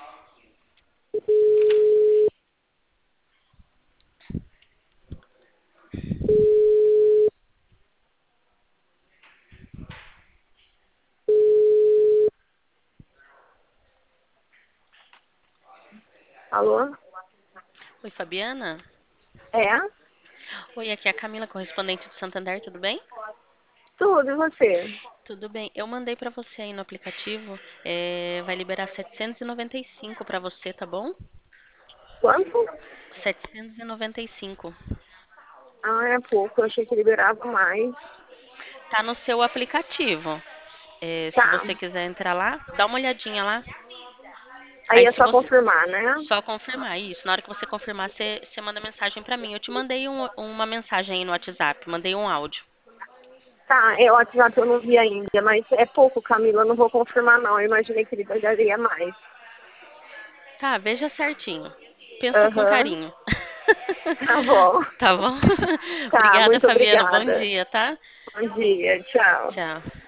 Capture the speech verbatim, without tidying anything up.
Alô? Oi, Fabiana. É? Oi, aqui é a Camila, correspondente do Santander, tudo bem? Tudo, e você? Tudo bem. Eu mandei pra você aí no aplicativo, é, vai liberar setecentos e noventa e cinco pra você, tá bom? Quanto? setecentos e noventa e cinco. Ah, é pouco, eu achei que liberava mais. Tá no seu aplicativo. É, se Tá. você quiser entrar lá, dá uma olhadinha lá. Aí Aí é se só você confirmar, né? só confirmar isso, na hora que você confirmar, você, você manda mensagem pra mim. Eu te mandei um- uma mensagem aí no WhatsApp, mandei um áudio. Tá, é o WhatsApp eu não vi ainda, mas é pouco, Camila, eu não vou confirmar não. Eu imaginei que ele daria mais. Tá, veja certinho. Pensa com Aham. carinho. Tá bom. Tá bom? Tá, Obrigada, muito Fabiana. Bom obrigada. dia, tá? Bom dia, tchau. Tchau.